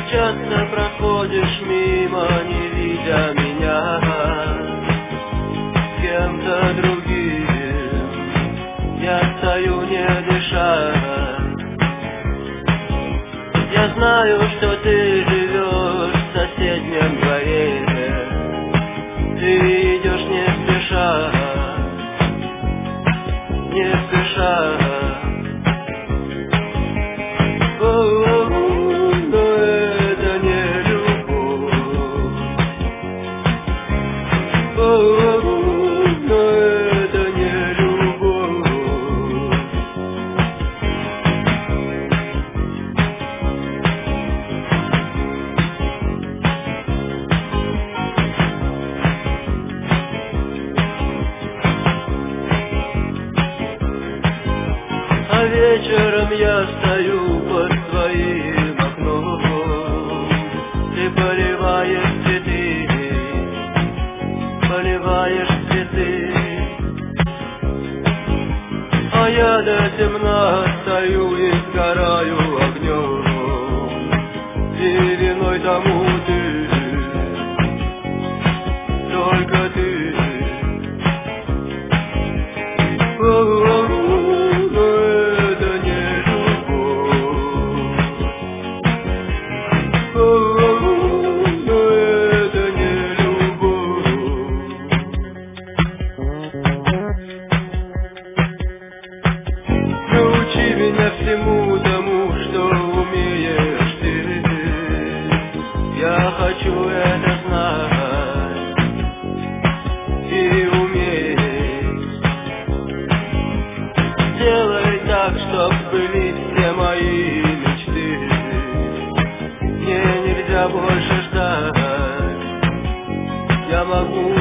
Часто проходишь мимо, не видя меня, с кем-то другим я стою, не дыша. Я знаю, что ты живешь в соседнем дворе, ты идешь не спеша, не спеша. Но это не любовь. Но это не любовь. А вечером я стою под твоим окном, ты поливаешь цветы, поливаешь цветы. А я до темна стою и сгораю огнем, и виной тому ты, только ты. Научи меня всему тому, что умеешь ты. Я хочу это знать и уметь. Сделай так, чтоб были все мои мечты. Мне нельзя больше ждать. Я могу